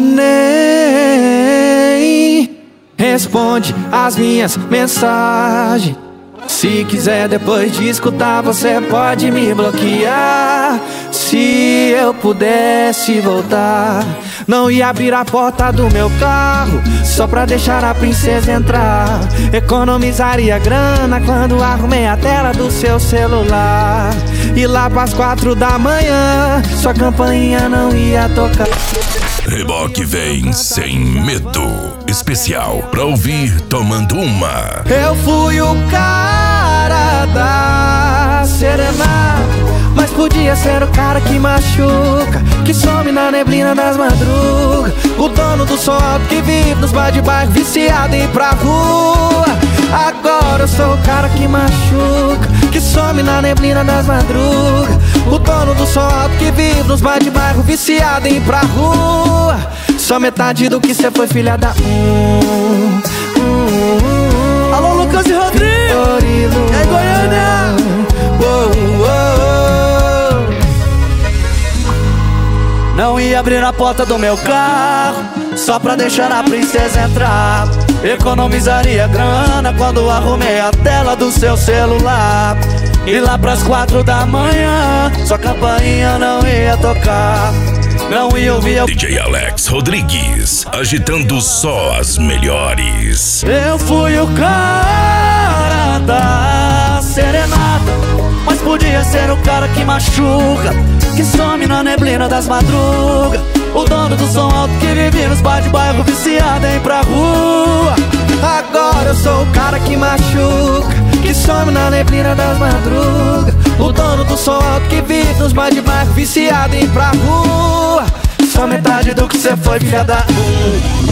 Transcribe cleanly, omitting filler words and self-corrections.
nem responde as minhas mensagens. Se quiser depois de escutar, você pode me bloquear. Se eu pudesse voltar, não ia abrir a porta do meu carro só pra deixar a princesa entrar. Economizaria grana quando arrumei a tela do seu celular. E lá pras 4 da manhã, sua campainha não ia tocar. Reboque vem sem medo. Especial pra ouvir tomando uma. Eu fui o cara da serenata, mas podia ser o cara que machuca, que some na neblina das madrugas. O dono do som alto que vive nos bar de bairro, viciado em ir pra rua. Agora eu sou o cara que machuca, que some na neblina das madrugas. O dono do som alto que vive nos bar de bairro, viciado em ir pra rua. Só metade do que cê foi, filha da Alô, Lucas e Rodrigo, é Goiânia. Não ia abrir a porta do meu carro só pra deixar a princesa entrar. Economizaria grana quando arrumei a tela do seu celular. E lá pras 4 da manhã, sua campainha não ia tocar. Não ia ouvir DJ Alex Rodrigues, agitando só as melhores. Eu fui o cara da serenata, mas podia ser o cara que machuca, que some na neblina das madrugas. O dono do som alto que vive nos bar de bairro, viciado em ir pra rua. Agora eu sou o cara que machuca, que some na neblina das madrugas. O dono do som alto que vive nos bar de bairro, viciado em ir pra rua. Só metade do que cê foi, filha da